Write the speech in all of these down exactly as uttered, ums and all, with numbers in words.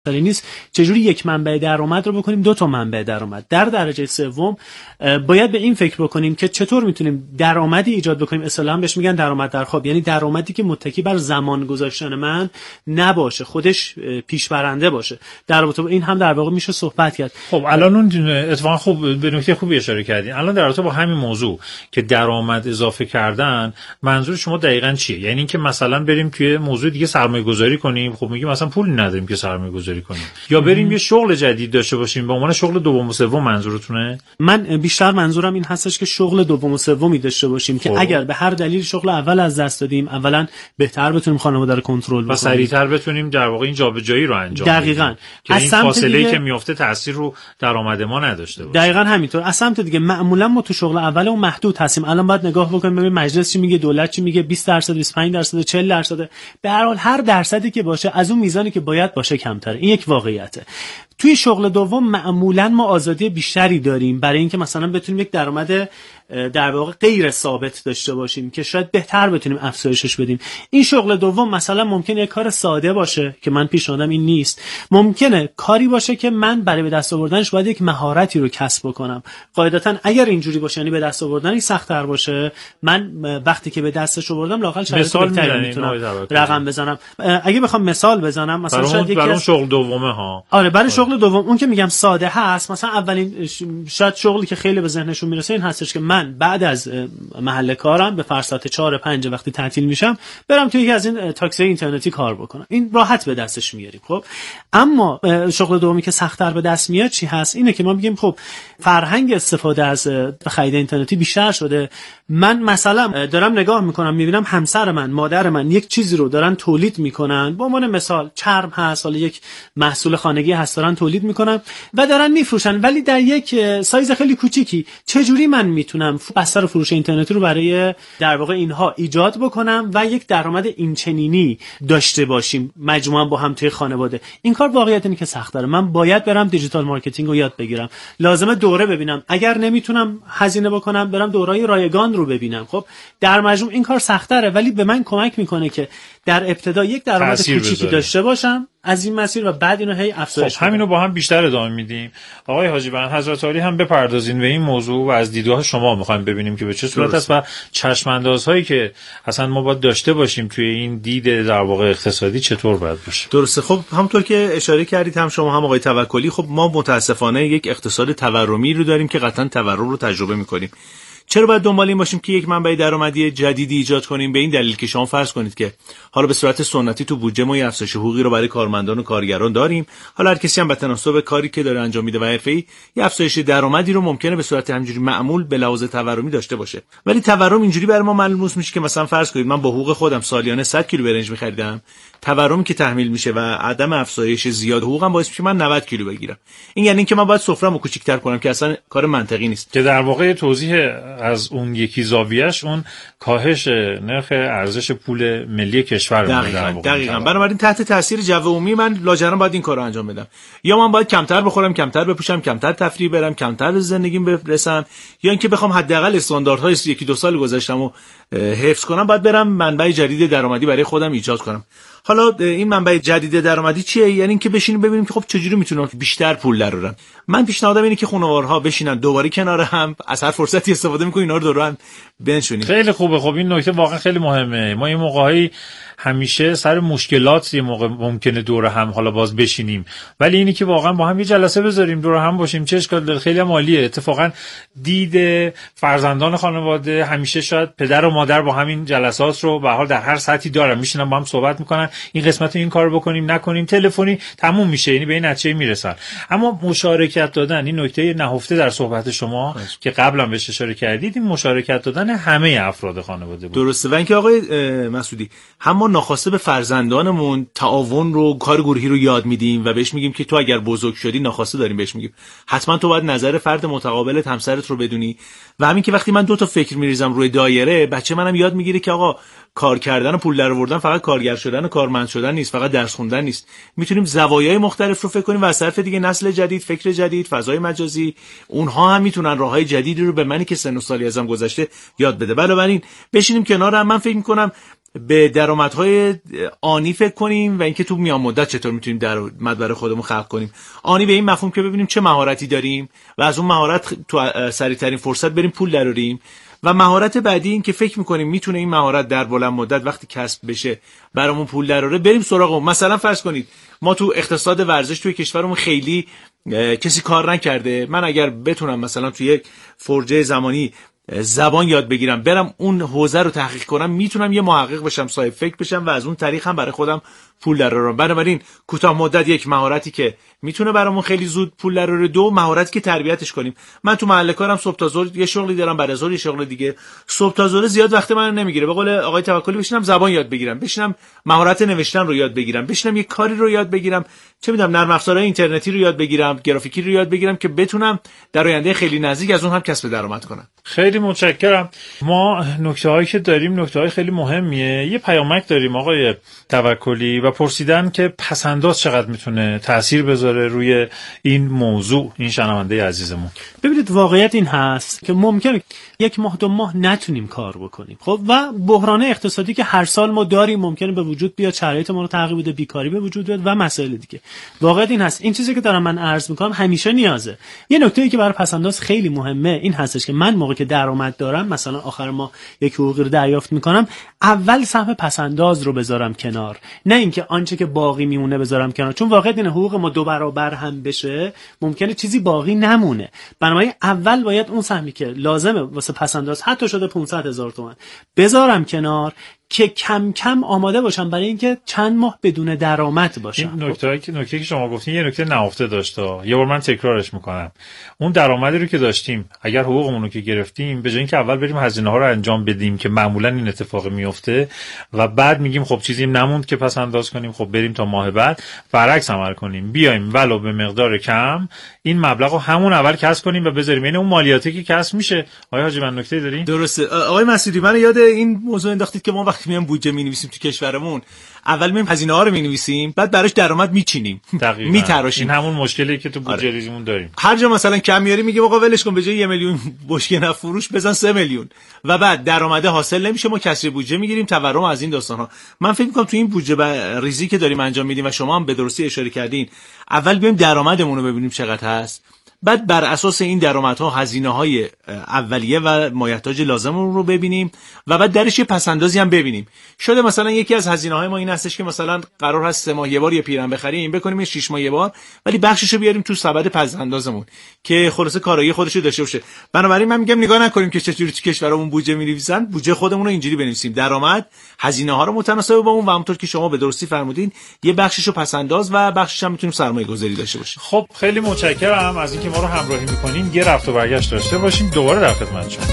نیست. چجوری یک منبع درآمد رو بکنیم دو تا منبع درآمد. در درجه سوم باید به این فکر بکنیم که چطور میتونیم درآمدی ایجاد بکنیم، اصطلاحاً بهش میگن درآمد در خواب، یعنی درآمدی که متکی بر زمان گذاشتن من نباشه، خودش پیش برنده باشه. در رابطه با این هم در واقع میشه صحبت کرد. خب الان اون اتفاقا خوب به نکته خوبی اشاره کردین. الان در رابطه با همین موضوع که درآمد اضافه کردن، منظور شما دقیقاً چیه؟ یعنی اینکه مثلا بریم توی موضوع دیگه سرمایه‌گذاری کنیم، خب میگیم مثلا پول نداریم که سرمایه‌گذاری کنیم، یا بریم یه شغل جدید داشته باشیم به عنوان شغل دوم و سوم؟ منظورتونه؟ من بیشتر منظورم این هستش که شغل دوم و سومی داشته باشیم که اگر به هر دلیل شغل اول از دست دادیم، اولا بهتر بتونیم خانواده رو کنترل بکنیم و سریعتر بتونیم در واقع این جابجایی رو انجام بدیم. دقیقاً. که این فاصله‌ای که میفته تاثیر رو درآمد ما نداشته باشه. دقیقاً همینطور. از سمت دیگه معمولا ما تو شغل اولمون محدود هستیم. الان باید نگاه بکنیم ببینیم مجلس چی میگه، دولت چی میگه، بیست درصد، بیست و پنج درصد، چهل درصد. به هر حال هر درصدی که باشه از اون میزانی که باید باشه کمتره. این یک واقعیته. توی شغل دوم معمولا ما آزادی بیشتری داریم برای اینکه مثلا بتونیم یک درآمد در واقع غیر ثابت داشته باشیم که شاید بهتر بتونیم افزایشش بدیم. این شغل دوم مثلا ممکنه یک کار ساده باشه که من پیشنهادم این نیست، ممکنه کاری باشه که من برای به دست آوردنش باید یک مهارتی رو کسب بکنم. قاعدتا اگر اینجوری باشه، یعنی به دست آوردنش سخت‌تر باشه، من وقتی که به دستش آوردم لااقل شرایط بهتری میتونم رقم بزنم. اگه بخوام مثال بزنم مثلا شاید یک برای شغل دومه ها آره برای آره. شغل دوم اون که میگم ساده هست، مثلا اولین شاید شغلی که خیلی به ذهنشون میرسه این هستش که من بعد از محل کارم به فرض ساعت چهار پنج وقتی تعطیل میشم برم توی یکی از این تاکسی اینترنتی کار بکنم. این راحت به دستش میاریم. خب اما شغل دومی که سخت‌تر به دست میاد چی هست؟ اینه که ما میگیم خب فرهنگ استفاده از خرید اینترنتی بیشتر شده. من مثلا دارم نگاه میکنم میبینم همسر من، مادر من یک چیزی رو دارن تولید میکنن، به عنوان مثال چرم هست، حالا یک محصول خانگی هست دارن تولید میکنن و دارن میفروشن، ولی در یک سایز خیلی کوچیکی. چه جوری من میتونم بستر فروش اینترنتی رو برای در واقع اینها ایجاد بکنم و یک درآمد اینچنینی داشته باشیم مجموعاً با هم توی خانواده؟ این کار واقعیت اینه که سخت داره. من باید برم دیجیتال مارکتینگ رو یاد بگیرم، لازمه دوره ببینم، اگر نمیتونم هزینه بکنم برم دورهای رایگان رو ببینم. خب در مجموع این کار سخت داره، ولی به من کمک میکنه که در ابتدا یک درآمد کوچیکی داشته باشم از این مسیر و بعد اینو هی افزایش خب همینو با هم بیشتر ادامه میدیم. آقای حاجی بند، حضرت عالی هم بپردازین به این موضوع و از دیدگاه شما میخوایم ببینیم که به چه صورت است و چشم اندازهایی که اصلا ما باید داشته باشیم توی این دید در واقع اقتصادی چطور باید باشه. درسته. خب همونطور که اشاره کردید هم شما هم آقای توکلی، خب ما متاسفانه یک اقتصاد تورمی رو داریم که قطعا تورم رو تجربه میکنیم. چرا باید دنبال این باشیم که یک منبع درآمدی جدیدی ایجاد کنیم؟ به این دلیل که شما فرض کنید که حالا به صورت سنتی تو بودجه ما افزایش حقوقی رو برای کارمندان و کارگران داریم، حالا هر کسی هم به تناسب کاری که داره انجام میده و حرفه‌ای یه افزایش درآمدی رو ممکنه به صورت همینجوری معمول به لحاظ تورمی داشته باشه. ولی تورم اینجوری برای ما ملموس میشه که مثلا فرض کنید من با حقوق خودم سالیانه صد کیلو برنج می‌خریدم، تورمی که تحمیل میشه و عدم افزایش زیاد حقوقم باعث میشه من نود کیلو بگیرم. این یعنی اینکه من باید سفره‌مو کوچیک‌تر کنم که اصلا کار منطقی نیست. که در واقع توضیح از اون یکی زاویه‌اش اون کاهش نرخ ارزش پول ملی کشور در واقع. دقیقاً. بنابراین تحت تاثیر جو عمومی من لاجرم باید این کارو انجام بدم. یا من باید کمتر بخورم، کمتر بپوشم، کمتر تفریح برم، کمتر به زندگیم برسم، یا اینکه بخوام حداقل استانداردهای یکی دو سال گذشته‌مو حفظ کنم، باید برم منبع جدید درآمدی برای خودم ایجاد کنم. حالا این منبع جدید درآمدی چیه؟ یعنی اینکه بشینیم ببینیم که خب چجوری میتونم بیشتر پول درارم. من پیشنهادم اینه که خانوارها بشینن دوباره کنار هم، از هر فرصتی استفاده می‌کنین اینا رو دور هم بنشونیم. خیلی خوبه. خب این نکته واقعا خیلی مهمه. ما این موقعی همیشه سر مشکلات یه موقع ممکنه دور هم حالا باز بشینیم، ولی اینی که واقعا با هم یه جلسه بذاریم دور هم باشیم چه اشکال داره؟ خیلی عالیه. اتفاقا دید فرزندان خانواده همیشه شاید پدر و مادر با همین جلسات رو به حال در هر سطحی دارن، میشینن با هم صحبت میکنن این قسمت این کارو بکنیم نکنیم، تلفنی تموم میشه، یعنی به این نتیجه میرسن. اما مشارکت دادن، این نکته نهفته در صحبت شما باشه. که قبلا بهش اشاره کردید، این مشارکت دادن همه افراد خانواده بود. درسته. و اینکه آقای مسعودی هم ناخواسته به فرزندانمون تعاون رو، کار گروهی رو یاد میدیم و بهش میگیم که تو اگر بزرگ شدی، ناخواسته داریم بهش میگیم حتما تو باید نظر فرد متقابلت همسرت رو بدونی. و همین که وقتی من دو تا فکر میریزم روی دایره، بچه منم یاد میگیره که آقا کار کردن و پول درآوردن فقط کارگر شدن و کارمند شدن نیست، فقط درس خوندن نیست. میتونیم زوایای مختلف رو فکر کنیم و از طرف دیگه نسل جدید، فکر جدید، فضای مجازی، اونها هم میتونن راههای جدیدی رو به منی که سن و سالی ازم گذشته یاد بده. بنابراین بشینیم کنار هم. من فکر میکنم به درآمدهای آنی فکر کنیم و اینکه تو میان مدت چطور میتونیم درآمد برای خودمون خلق کنیم. آنی به این مفهوم که ببینیم چه مهارتی داریم و از اون مهارت تو سریع‌ترین فرصت بریم پول دراریم. و مهارت بعدی این که فکر میکنیم میتونه این مهارت در بلند مدت وقتی کسب بشه برامون پول دراره، بریم سراغ اون. مثلا فرض کنید ما تو اقتصاد ورزش توی کشورمون خیلی کسی کار نکرده، من اگر بتونم مثلا توی یک فرجه زمانی زبان یاد بگیرم، برم اون حوزه رو تحقیق کنم، میتونم یه محقق بشم، صاحب فکر بشم و از اون طریق هم برای خودم پول درارم. بنابراین کوتاه مدت یک مهارتی که میتونه برامون خیلی زود پول دراره، دو مهارتی که تربیتش کنیم. من تو محل کارم صبح تا ظهر یه شغلی دارم، بعد از ظهر یه شغل دیگه. صبح تا ظهر زیاد وقت من نمیگیره. به قول آقای توکلی بشینم زبان یاد بگیرم، بشینم مهارت نوشتن رو یاد بگیرم، بشینم یه کاری رو یاد بگیرم، چه میدونم نرم افزارهای اینترنتی رو یاد بگیرم، گرافیکی رو یاد بگیرم که بتونم در آینده خیلی نزدیک از اون هم کسب درآمد کنم. خیلی متشکرم. ما نکته‌هایی که داریم نکته‌های خیلی مهمیه. یه پیامک داریم آقای توکلی و پرسیدن که پسنداز چقدر میتونه تأثیر بذاره روی این موضوع، این شنونده عزیزمون. ببینید واقعیت این هست که ممکنه یک ماه دو ماه نتونیم کار بکنیم، خب و بحران اقتصادی که هر سال ما داریم ممکنه به وجود بیاد، شرایط ما رو تغییر بده، بیکاری به وجود بیاد و مسائل دیگه. واقعیت این هست. این چیزی که دارم من عرض میکنم همیشه نیازه. یه نکته‌ای که برای پسنداز خیلی مهمه این هستش که من موقعی که درآمد دارم، مثلا آخر ما یک حقوقی رو دریافت میکنم، اول سهم پسنداز رو بذارم کنار، نه اینکه آنچه که باقی میمونه بذارم کنار، چون واقعیت این حقوق ما دو برابر هم بشه ممکنه چیزی باقی نمونه. بنابراین اول باید اون سهمی که لازمه واسه پسنداز حتی شده پانصد هزار تومان بذارم کنار که کم کم آماده باشم برای اینکه چند ماه بدون درآمد باشم. این نکته که نکته که شما گفتین یه نکته نهفته داشته، یه بار من تکرارش میکنم. اون درآمدی رو که داشتیم، اگر حقوقمون رو که گرفتیم، به جای اینکه اول بریم هزینه ها رو انجام بدیم که معمولا این اتفاق میفته و بعد میگیم خب چیزی نموند که پس انداز کنیم، خب بریم تا ماه بعد، برعکس عمل کنیم، بیایم ولو به مقدار کم این مبلغ رو همون اول کسب کنیم و بذاریم، یعنی اون مالیاتی که کسب میشه. آقای حاجی من نکته دارین؟ درسته. آقای مسعودی من یاد این موضوع انداختید که ما وقتی میام بودجه می‌نویسیم تو کشورمون، اول میایم هزینه ها رو می‌نویسیم، بعد براش درآمد میچینیم، میتراشیم. این همون مشکلی که تو بودجه آره. ریزیمون داریم. هر جا مثلا کم میاری میگه آقا ولش کن، به جای یک میلیون بشکه نفروش بزن سه میلیون و بعد درآمد حاصل نمیشه، ما کسری بودجه میگیریم، تورم از این داستان‌ها. من فکر می‌کنم تو این بودجه ریزی که داریم انجام میدیم و شما هم به درستی اشاره کردین، اول بیایم درآمدمون رو ببینیم چقدر هست، بعد بر اساس این درآمدها هزینه‌های اولیه و مایحتاج لازممون رو ببینیم و بعد درش یه پسندازی هم ببینیم. شده مثلا یکی از هزینه‌های ما این هستش که مثلا قرار هست سه ماه یه بار یه پیرن بخریم، بکنیم یه شش ماه یه بار، ولی بخشش رو بیاریم تو سبد پسندازمون که خلاصه کارایی خودش رو داشته باشه. بنابراین من میگم نگاه نکنیم که چجوری تو کشورمون بودجه می‌نویسن، بودجه خودمون رو اینجوری بنویسیم، درآمد هزینه‌ها رو متناسب با اون و همونطور که شما به درستی فرمودین یه بخشش رو پسنداز و بخشش هم می‌تونیم سرمایه‌گذاری داشته باشیم. خب خیلی متشکرم از اینکه ما رو همراهی می‌کنین. یه رفت و برگشت داشته باشیم، دوباره در خدمت شما.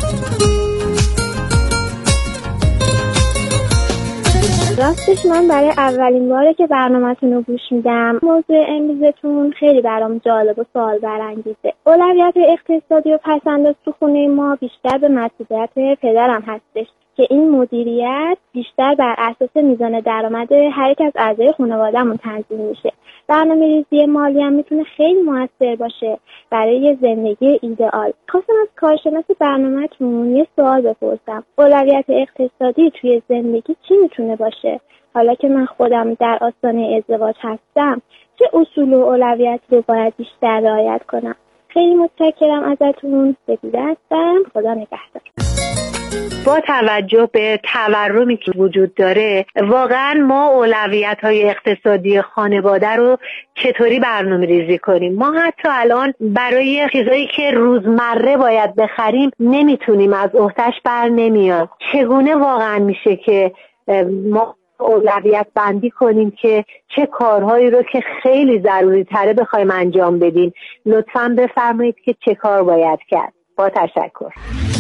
راستش من برای اولین باره که برنامه‌تون رو گوش میدم، موضوع امروزتون خیلی برام جالب و سوال برانگیزه. اولویت اقتصادی و پسنداز تو خونه ما بیشتر به مسئولیت پدرم هستش که این مدیریت بیشتر بر اساس میزان درآمد هر یک از اعضای خانواده‌مون تنظیم میشه. برنامه‌ریزی مالی هم میتونه خیلی موثر باشه برای زندگی ایدئال. خواستم از کارشناس برنامه‌تون یه سوال بپرسم. اولویت اقتصادی توی زندگی چی میتونه باشه؟ حالا که من خودم در آستانه ازدواج هستم، چه اصول و اولویت رو باید بیشتر رعایت کنم؟ خیلی متشکرم ازتون. سپیده هستم. خدا نگهدار. با توجه به تورمی که وجود داره، واقعا ما اولویت‌های اقتصادی خانواده رو چطوری برنامه ریزی کنیم؟ ما حتی الان برای چیزایی که روزمره باید بخریم نمیتونیم، از عهده‌اش بر نمیاد. چگونه واقعا میشه که ما اولویت بندی کنیم که چه کارهایی رو که خیلی ضروری تره بخوایم انجام بدیم؟ لطفاً بفرمایید که چه کار باید کرد. با تشکر.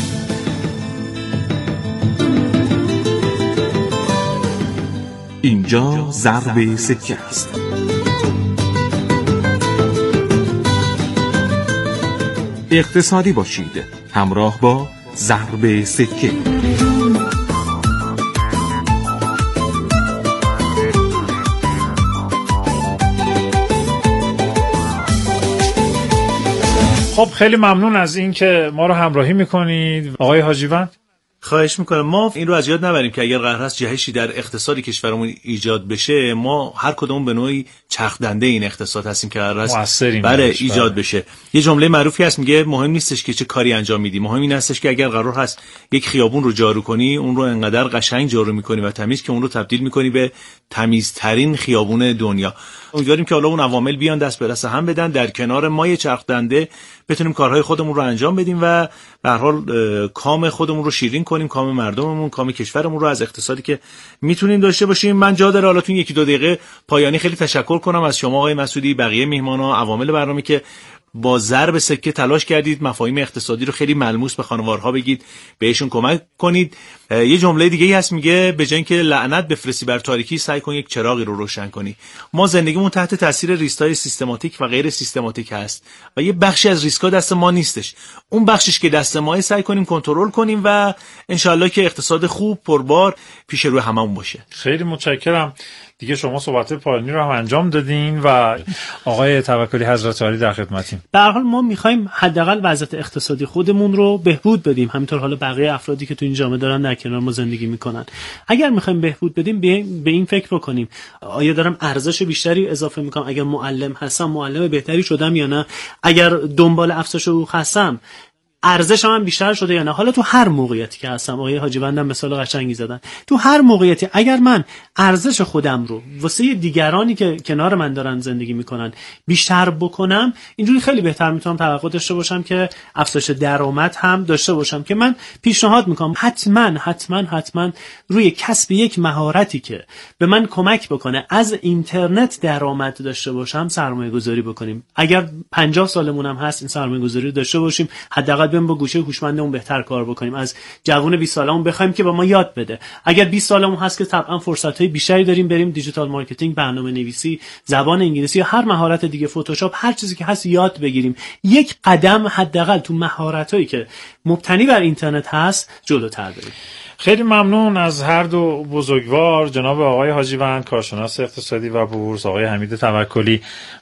اینجا ضرب سکه است. اقتصادی باشید همراه با ضرب سکه. خب خیلی ممنون از این که ما رو همراهی میکنید. آقای حاجیوند خواهش میکنم. ما این رو از یاد نبریم که اگر قرار است جهشی در اقتصاد کشورمون ایجاد بشه، ما هر کدوم به نوعی چرخ دنده این اقتصاد هستیم که قرار است برای ایجاد بشه. یه جمله معروفی هست میگه مهم نیستش که چه کاری انجام میدی، مهم این هستش که اگر قرار هست یک خیابون رو جارو کنی، اون رو انقدر قشنگ جارو میکنی و تمیز که اون رو تبدیل میکنی به تمیزترین خیابون دنیا. امیدواریم که حالا اون عوامل بیان دست به دست هم بدن، در کنار ما یه چرخ دنده بتونیم کارهای خودمون رو انجام بدیم و به هر حال کام خودمون رو شیرین کنیم، کام مردممون، کام کشورمون رو از اقتصادی که میتونیم داشته باشیم. من جا داره حالا تو یکی دو دقیقه پایانی خیلی تشکر کنم از شما آقای مسعودی، بقیه میهمانا، عوامل برنامه که با ضرب سکه تلاش کردید مفاهیم اقتصادی رو خیلی ملموس به خانوارها بگید، بهشون کمک کنید. یه جمله دیگه ای هست میگه به جای اینکه لعنت بفرستی بر تاریکی، سعی کن یک چراغی رو روشن کنی. ما زندگیمون تحت تاثیر ریسک‌های سیستماتیک و غیر سیستماتیک هست و یه بخشی از ریسک‌ها دست ما نیستش. اون بخشش که دست ماه سعی کنیم کنترل کنیم و انشالله که اقتصاد خوب پربار پیش روی هممون باشه. خیلی متشکرم. دیگه شما صحبت پایانی رو هم انجام دادین و آقای توکلی حضرت عالی در خدمتیم. به هر حال ما می‌خوایم حداقل وضعیت اقتصادی خودمون رو بهبود بدیم، همینطور حالا بقیه افرادی که تو این جامعه دارن در کنار ما زندگی میکنن. اگر می‌خوایم بهبود بدیم به این فکر بکنیم آیا دارم ارزش بیشتری اضافه میکنم؟ اگر معلم هستم معلم بهتری شدم یا نه؟ اگر دنبال افزایش حقوق هستم ارزشم هم بیشتر شده یا نه؟ حالا تو هر موقعیتی که هستم، آقای حاجی بندم مثال قشنگی زدن، تو هر موقعیتی اگر من ارزش خودم رو واسه دیگرانی که کنار من دارن زندگی میکنن بیشتر بکنم، اینجوری خیلی بهتر میتونم توقع داشته باشم که افزایش درآمد هم داشته باشم. که من پیشنهاد میکنم حتما حتما حتما روی کسب یک مهارتی که به من کمک بکنه از اینترنت درآمد داشته باشم سرمایه گذاری بکنیم. اگر پنجاه سالمون هم هست این سرمایه گذاری رو داشته باشیم، حداقل بریم با گوشه هوشمندمون بهتر کار بکنیم، از جوون بیست سالمون بخوایم که با ما یاد بده. اگر بیست سالمون هست که طبعا فرصت‌های بیشتری داریم بریم دیجیتال مارکتینگ، برنامه‌نویسی، زبان انگلیسی یا هر مهارت دیگه، فتوشاپ، هر چیزی که هست یاد بگیریم. یک قدم حداقل تو مهارتایی که مبتنی بر اینترنت هست جلوتر بریم. خیلی ممنون از هر دو بزرگوار، جناب آقای حاجی بند کارشناس اقتصادی و بورس، آقای حمید توکلی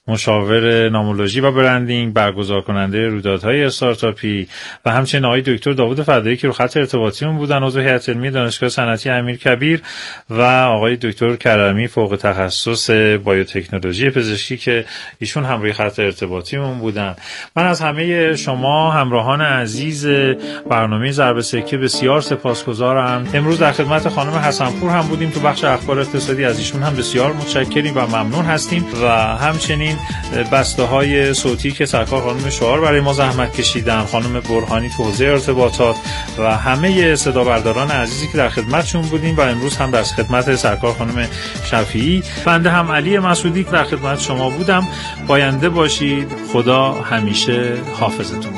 مشاور نامولوژی و برندینگ، برگزار کننده رویدادهای استارتاپی، و همچنین آقای دکتر داوود فدایی که رو خط ارتباطیمون بودن، عضو هیئت علمی دانشگاه صنعتی امیرکبیر، و آقای دکتر کرمی فوق تخصص بیوتکنولوژی پزشکی که ایشون هم روی خط ارتباطیمون بودن. من از همه شما همراهان عزیز برنامه ضرب سکه بسیار سپاسگزارم. امروز در خدمت خانم حسنپور هم بودیم تو بخش اخبار اقتصادی، از ایشون هم بسیار متشکریم و ممنون هستیم. و همچنین بسته های صوتی که سرکار خانم شعار برای ما زحمت کشیدن، خانم برهانی تو حوزه ارتباطات و همه صدا برداران عزیزی که در خدمتشون بودیم و امروز هم در خدمت سرکار خانم شفیعی. بنده هم علی مسعودی در خدمت شما بودم. پاینده باشید. خدا همیشه حافظتون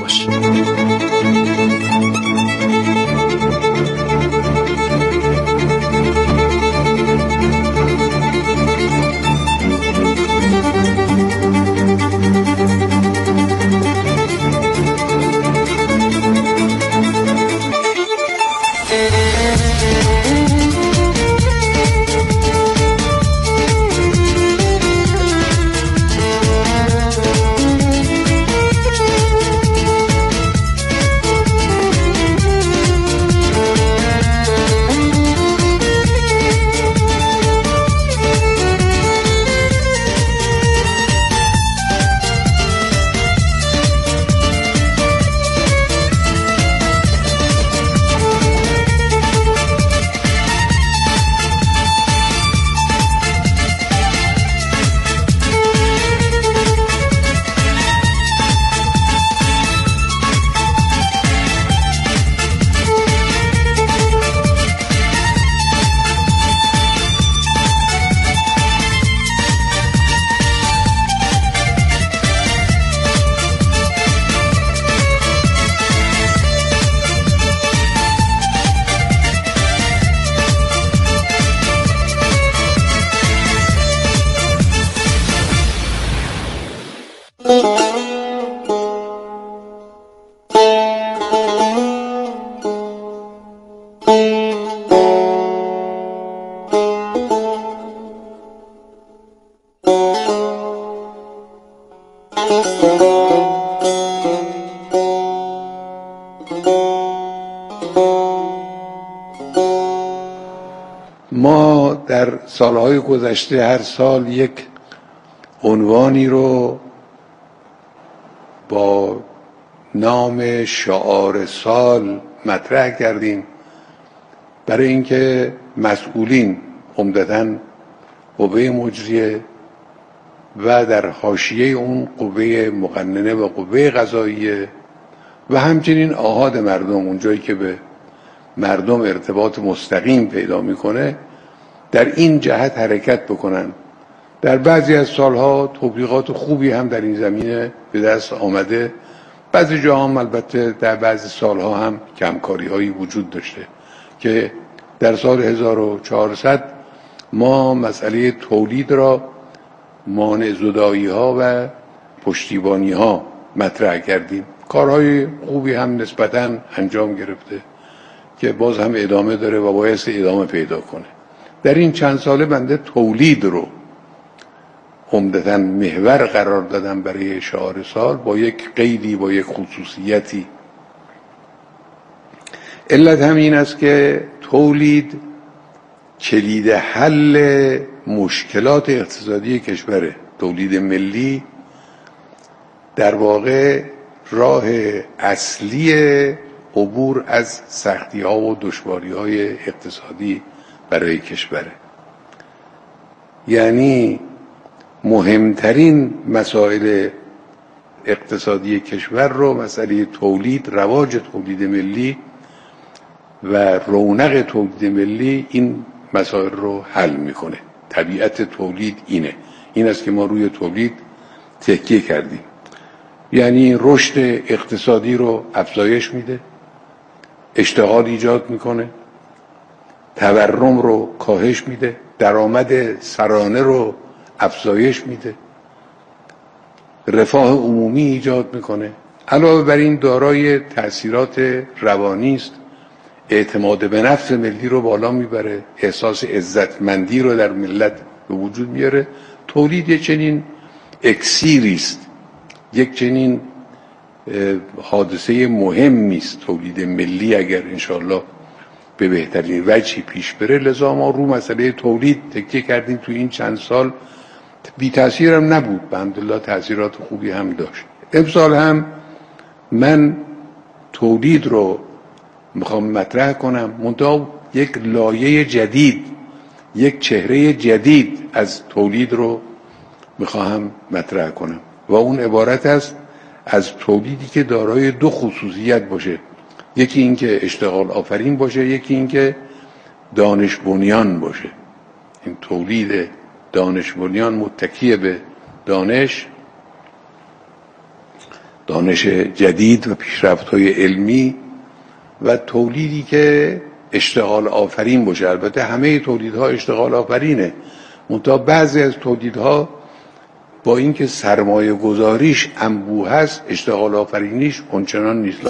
باشه. سالهای گذشته هر سال یک عنوانی رو با نام شعار سال مطرح کردیم برای اینکه مسئولین عمدتاً قوه مجریه و در حاشیه اون قوه مقننه و قوه قضاییه و همچنین آحاد مردم، اونجایی که به مردم ارتباط مستقیم پیدا میکنه، در این جهت حرکت بکنن. در بعضی از سالها توفیقات خوبی هم در این زمینه به دست آمده، بعضی جاها هم البته در بعضی سالها هم کمکاری هایی وجود داشته که در سال هزار و چهارصد ما مسئله تولید را مانع زدایی ها و پشتیبانی ها مطرح کردیم. کارهای خوبی هم نسبتاً انجام گرفته که باز هم ادامه داره و باید ادامه پیدا کنه. در این چند ساله بنده تولید رو عمدتاً محور قرار دادم برای شعار سال با یک قیدی، با یک خصوصیتی. علت همین است که تولید کلید حل مشکلات اقتصادی کشوره. تولید ملی در واقع راه اصلی عبور از سختی ها و دشواری های اقتصادی برای کشوره. یعنی مهمترین مسائل اقتصادی کشور رو مسئله تولید، رواج تولید ملی و رونق تولید ملی این مسائل رو حل میکنه. طبیعت تولید اینه، این است که ما روی تولید تکیه کردیم. یعنی رشد اقتصادی رو افزایش میده، اشتغال ایجاد میکنه، تورم رو کاهش میده، درآمد سرانه رو افزایش میده، رفاه عمومی ایجاد میکنه. علاوه بر این دارای تأثیرات روانی است، اعتماد به نفس ملی رو بالا میبره، احساس عزتمندی رو در ملت به وجود میاره. تولید یک چنین اکسیری است، یک چنین حادثه مهمی است تولید ملی، اگر انشالله به بهترین وجهی پیش بره. لذا ما رو مسئله تولید تکیه کردیم. تو این چند سال بی تأثیر هم نبود، الحمدلله تأثیرات خوبی هم داشت. امسال هم من تولید رو میخوام مطرح کنم، منتها یک لایه جدید، یک چهره جدید از تولید رو میخوام مطرح کنم و اون عبارت است از تولیدی که دارای دو خصوصیت باشه. یکی این که اشتغال آفرین باشه، یکی این که دانش بنیان باشه. این تولید دانش بنیان متکی به دانش دانش جدید و پیشرفت‌های علمی و تولیدی که اشتغال آفرین باشه. البته همه تولیدها اشتغال آفرینه، منتها بعضی از تولیدها با اینکه سرمایه گذاریش انبوه هست، اشتغال آفرینیش اونچنان نیست.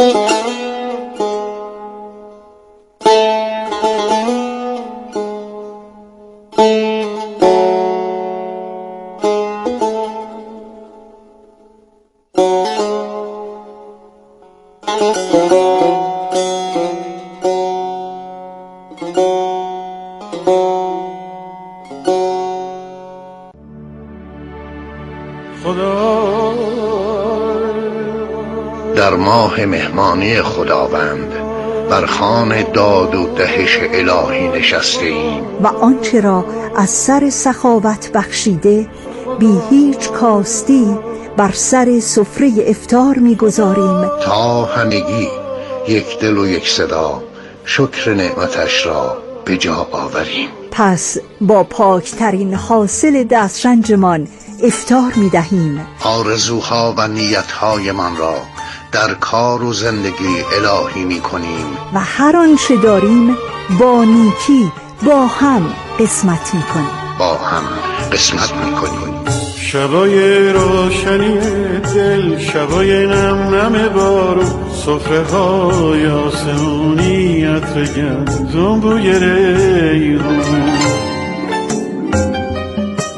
در ماه مهمانی خداوند بر خوان داد و دهش الهی نشسته ایم و آنچه را از سر سخاوت بخشیده بی هیچ کاستی بر سر سفره افطار می‌گذاریم تا همگی یک دل و یک صدا شکر نعمتش را به جا آوریم. پس با پاکترین حاصل دسترنجمان افطار می‌دهیم. آرزوها و نیت‌های من را در کار و زندگی الهی می‌کنیم و هر آنچه داریم با نیکی با هم قسمت می‌کنیم. با هم قسمت می‌کنیم. شبای روشنی دل، شبای نم نم بارون، سفره های آسمونی، عطر گندم بوی ریحون.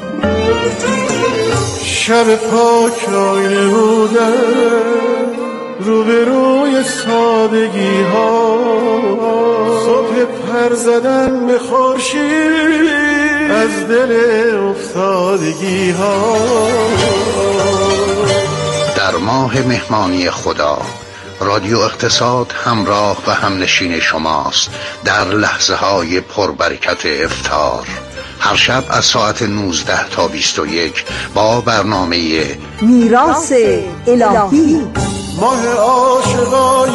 شب پاک آینه بوده روبروی سادگی ها، صبح پر زدن به خورشید از دل افتادگی ها. در ماه مهمانی خدا رادیو اقتصاد همراه و همنشین شماست در لحظه های پربرکت افطار. هر شب از ساعت نوزده تا بیست و یک با برنامه میراث الهی. ماه عاشقای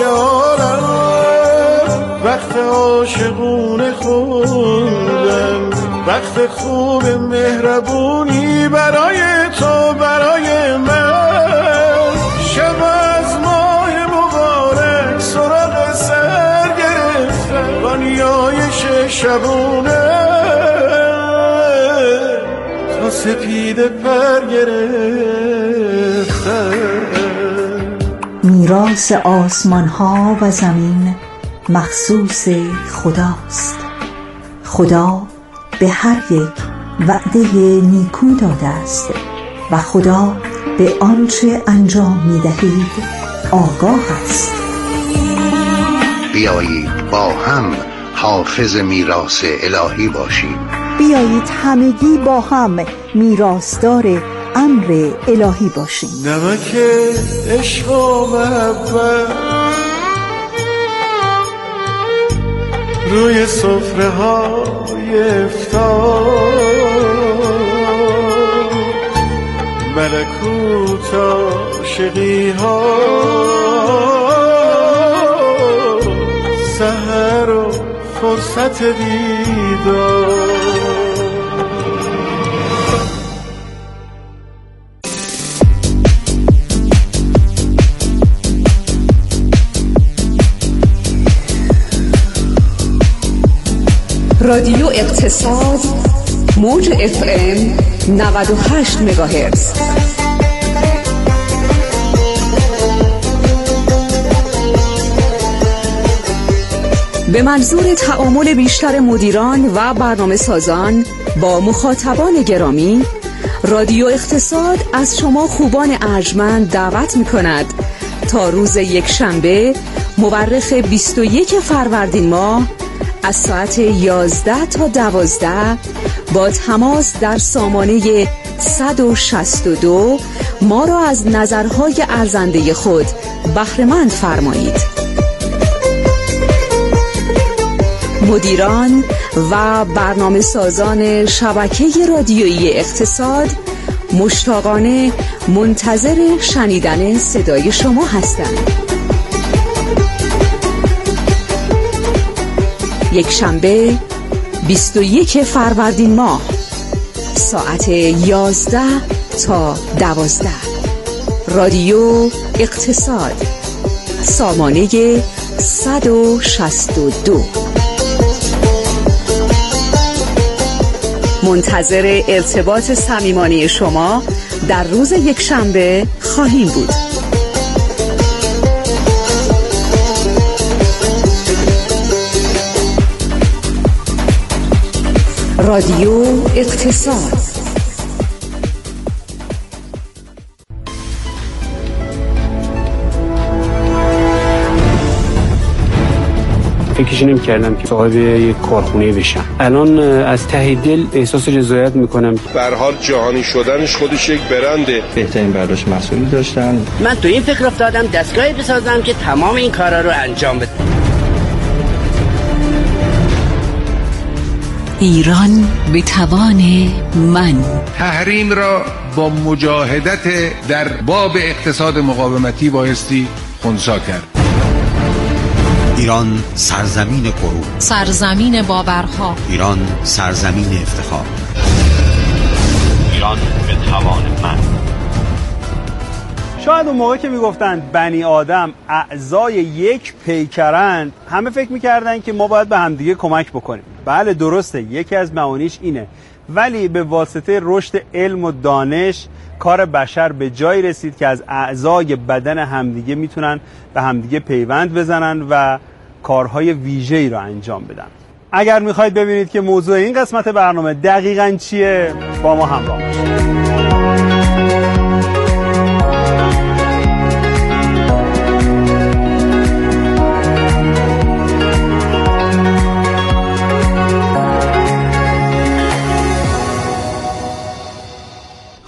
عالم، وقت عاشقونه خوندم، وقت خوب مهربونی برای تو برای من. شب از ماه مبارک سراغ سر گرفتم، با نیایش شبونه تا سپید پر گرفتم. میراث آسمان ها و زمین مخصوص خداست. خدا به هر یک وعده نیکو داده است و خدا به آنچه انجام می دهید آگاه است. بیایید با هم حافظ میراث الهی باشیم. بیایید همگی با هم میراثدار امر الهی باشیم. نمک عشق و محبت روی سفره های افطار، ملکوت عاشقی ها، سحر و فرصت دیدار. رادیو اقتصاد موج اف ام نود و هشت مگاهرتز. به منظور تعامل بیشتر مدیران و برنامه سازان با مخاطبان گرامی، رادیو اقتصاد از شما خوبان ارجمند دعوت می کند تا روز یک شنبه مورخ بیست و یک فروردین ماه از ساعت یازده تا دوازده با تماس در سامانه صد و شصت و دو ما را از نظرهای ارزنده خود بهره‌مند فرمایید. مدیران و برنامه سازان شبکه رادیویی اقتصاد مشتاقانه منتظر شنیدن صدای شما هستند. یک شنبه بیست و یک فروردین ماه ساعت یازده تا دوازده، رادیو اقتصاد، سامانه صد و شصت و دو. منتظر ارتباط صمیمانه شما در روز یک شنبه خواهیم بود. رادیو اقتصاد. فکرش نمی‌کردم که صاحب یک کارخونه بشم. الان از ته دل احساس رضایت میکنم. به هر حال جهانی شدنش خودش یک برنده. بهترین برداشت محصولی داشتن. من تو این فکر افتادم دستگاهی بسازم که تمام این کارا رو انجام بده. ایران به توان من. تحریم را با مجاهدت در باب اقتصاد مقاومتی بایستی خنثی کرد. ایران سرزمین غرور، سرزمین باورها، ایران سرزمین افتخار. ایران به توان من. شاید اون موقع که میگفتند بنی آدم اعضای یک پیکرند، همه فکر میکردن که ما باید به همدیگه کمک بکنیم. بله درسته، یکی از معانیش اینه، ولی به واسطه رشد علم و دانش کار بشر به جایی رسید که از اعضای بدن همدیگه میتونن به همدیگه پیوند بزنن و کارهای ویژه‌ای را انجام بدن. اگر میخواید ببینید که موضوع این قسمت برنامه دقیقاً چیه، با ما همراه باشید.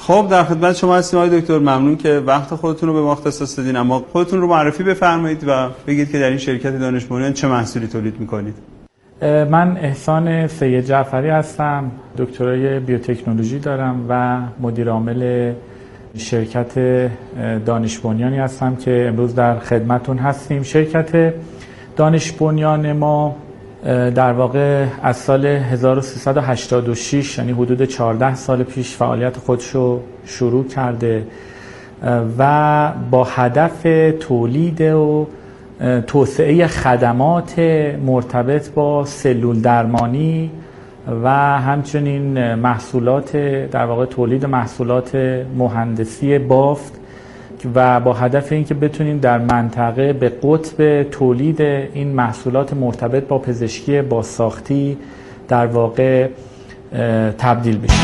خب در خدمت شما هستیم آقای دکتر. ممنون که وقت خودتون رو به ما اختصاص دادین، اما خودتون رو معرفی بفرمایید و بگید که در این شرکت دانش بنیان چه محصولی تولید میکنید. من احسان سید جعفری هستم، دکترای بیوتکنولوژی دارم و مدیر عامل شرکت دانش بنیانی هستم که امروز در خدمتون هستیم. شرکت دانش بنیان ما در واقع از سال هزار و سیصد و هشتاد و شش یعنی حدود چهارده سال پیش فعالیت خودش رو شروع کرده و با هدف تولید و توسعه خدمات مرتبط با سلول درمانی و همچنین محصولات در واقع تولید محصولات مهندسی بافت و با هدف اینکه بتونیم در منطقه به قطب تولید این محصولات مرتبط با پزشکی بازساختی در واقع تبدیل بشیم.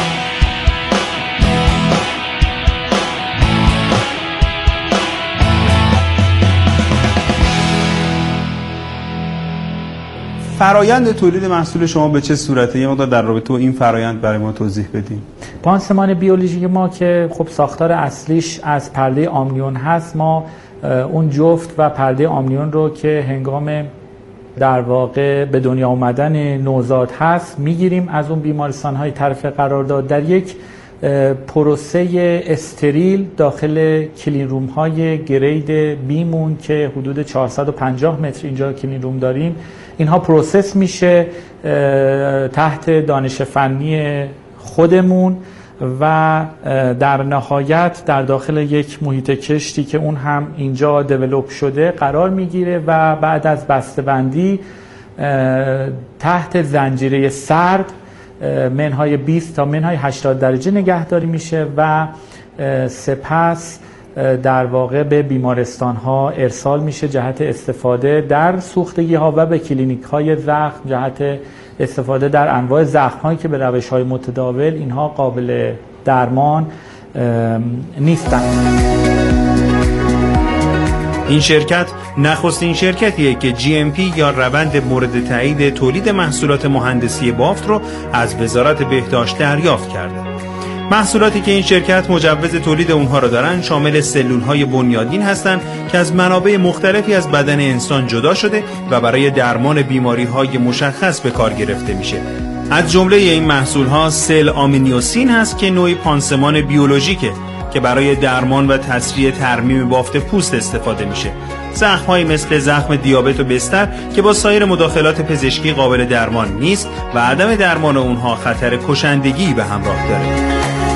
فرایند تولید محصول شما به چه صورته؟ یه مقدار در رابطه با این فرایند برای ما توضیح بدین. پانسمان بیولوژیک ما که خب ساختار اصلیش از پرده آمنیون هست، ما اون جفت و پرده آمنیون رو که هنگام در واقع به دنیا اومدن نوزاد هست میگیریم از اون بیمارستان‌های طرف قرارداد در یک پروسه استریل داخل کلین روم های گرید بیمون که حدود چهارصد و پنجاه متر اینجا کلین روم داریم. اینها پروسس میشه تحت دانش فنی خودمون و در نهایت در داخل یک محیط کشتی که اون هم اینجا دیولوب شده قرار میگیره و بعد از بسته‌بندی تحت زنجیره سرد منهای بیست تا منهای هشتاد درجه نگهداری میشه و سپس در واقع به بیمارستان ها ارسال میشه جهت استفاده در سوختگی ها و به کلینیک های زخم جهت استفاده در انواع زخم هایی که به روش های متداول اینها قابل درمان نیستند. این شرکت نخستین شرکتیه که جی ام پی یا روند مورد تایید تولید محصولات مهندسی بافت رو از وزارت بهداشت دریافت کرده. محصولاتی که این شرکت مجوز تولید اونها رو دارن شامل سلول‌های بنیادین هستند که از منابع مختلفی از بدن انسان جدا شده و برای درمان بیماری‌های مشخص به کار گرفته میشه. از جمله این محصول‌ها سل آمینیوسین هست که نوعی پانسمان بیولوژیکه که برای درمان و تسریع ترمیم بافت پوست استفاده میشه. زخم‌هایی مثل زخم دیابت و بستر که با سایر مداخلات پزشکی قابل درمان نیست و عدم درمان اونها خطر کشندگی به همراه داره.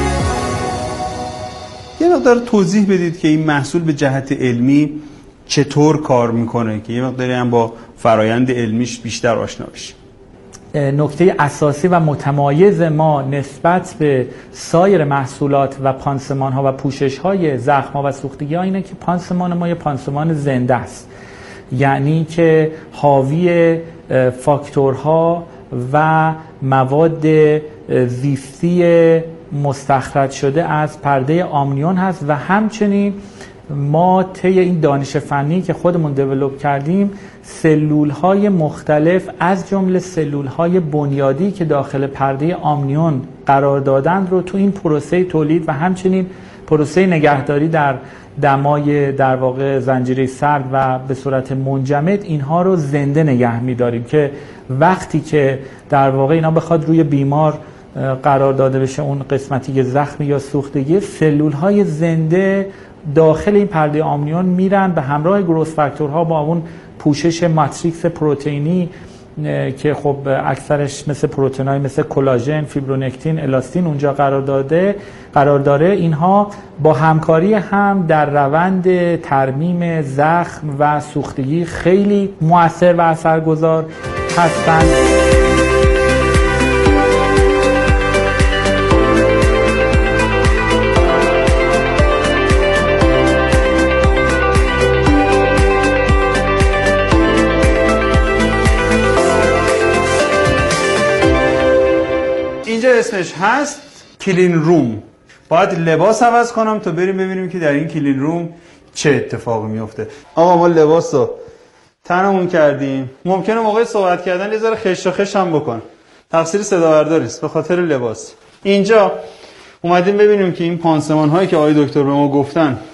یه مقدار توضیح بدید که این محصول به جهت علمی چطور کار میکنه که یه مقداری هم با فرایند علمیش بیشتر آشنا بشیم. نکته اساسی و متمایز ما نسبت به سایر محصولات و پانسمان ها و پوشش های زخم ها و سوختگی ها اینه که پانسمان ما یه پانسمان زنده است، یعنی که حاوی فاکتورها و مواد زیستی مستخرج شده از پرده آمنیون هست و همچنین ما طی این دانش فنی که خودمون دیولپ کردیم سلول های مختلف از جمله سلول های بنیادی که داخل پرده آمنیون قرار دادند رو تو این پروسه تولید و همچنین پروسه نگهداری در دمای در واقع زنجیره سرد و به صورت منجمد اینها رو زنده نگه می‌داریم که وقتی که در واقع اینا بخواد روی بیمار قرار داده بشه اون قسمتی که زخمی یا سوختگی، سلول های زنده داخل این پرده آمنیون میرن به همراه گروث فاکتورها با اون پوشش ماتریکس پروتئینی که خب اکثرش مثل پروتئینای مثل کلاژن، فیبرونکتین، الاستین اونجا قرار داده قرار داره اینها با همکاری هم در روند ترمیم زخم و سوختگی خیلی مؤثر و اثرگذار هستند. اسمش هست کلین روم. باید لباس عوض کنم تا بریم ببینیم که در این کلین روم چه اتفاقی میفته. آقا ما لباس رو تنمون کردیم، ممکنه موقع صحبت کردن یه ذره خش و خش هم بکن، تقصیر صدا برداری است به خاطر لباس. اینجا اومدیم ببینیم که این پانسمان هایی که آقای دکتر به ما گفتن